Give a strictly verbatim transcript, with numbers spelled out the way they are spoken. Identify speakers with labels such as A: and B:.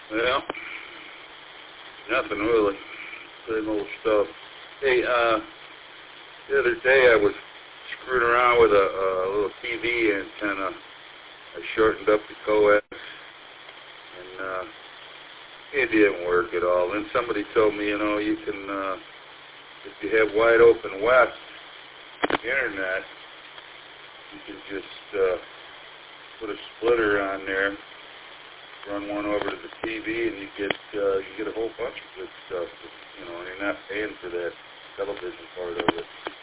A: Well, nothing really. Same old stuff. Hey, uh, the other day I was screwing around with a, a little T V antenna. I shortened up the coax, and uh, it didn't work at all. Then somebody told me, you know, you can, uh, if you have wide open west internet, you can just uh, put a splitter on there, run one over to the T V, and you get uh, you get a whole bunch of good stuff. You know, and you're not paying for that television part of it.